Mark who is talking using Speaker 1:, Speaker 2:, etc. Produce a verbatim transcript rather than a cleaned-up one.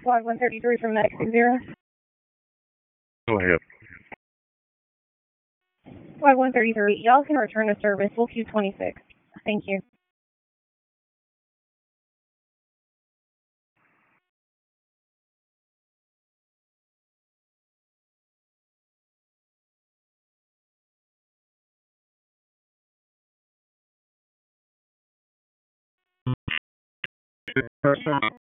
Speaker 1: Flight one thirty-three from Medic six zero.
Speaker 2: Go ahead.
Speaker 1: Flight one thirty-three, y'all can return to service. We'll Q twenty-six. Thank you.
Speaker 2: Person